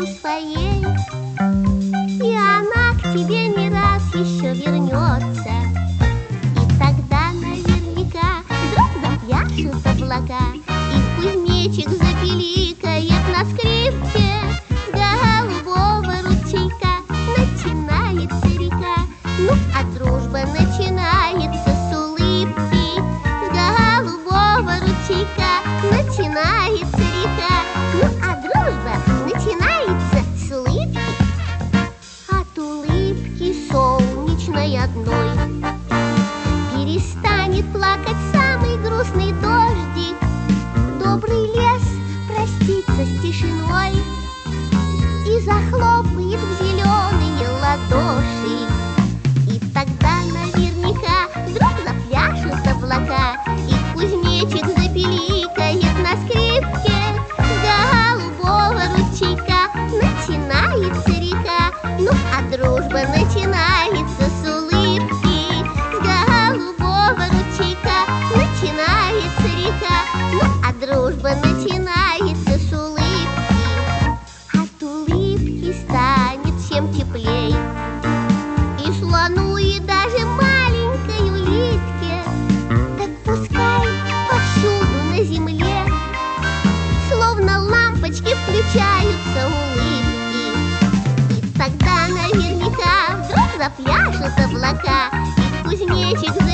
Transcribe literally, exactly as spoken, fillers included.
улыбку своей, и она к тебе не раз еще вернется. И тогда наверняка вдруг запляшут облака, и кузнечик запиликает на скрипке. С голубого ручейка начинается река, ну а дружба начинается с улыбки. С голубого ручейка начинается река, ну а дружба начинается с улыбки. От улыбки солнечной одной перестанет плакать самый грустный дождик. Добрый лес простится с тишиной и захлопает в зеленые ладоши. И тогда наверняка вдруг запляшут облака, и кузнечик запиликает на скрипке. С голубого ручейка начинается река, ну а дружба начинается с улыбки. С голубого ручейка начинается река, ну а дружба начинается с улыбки. От улыбки станет всем теплей, и слону, и даже маленькой улитке. Так пускай повсюду на земле словно лампочки включаются улыбки. И тогда наверняка вдруг запляшут облака, и кузнечик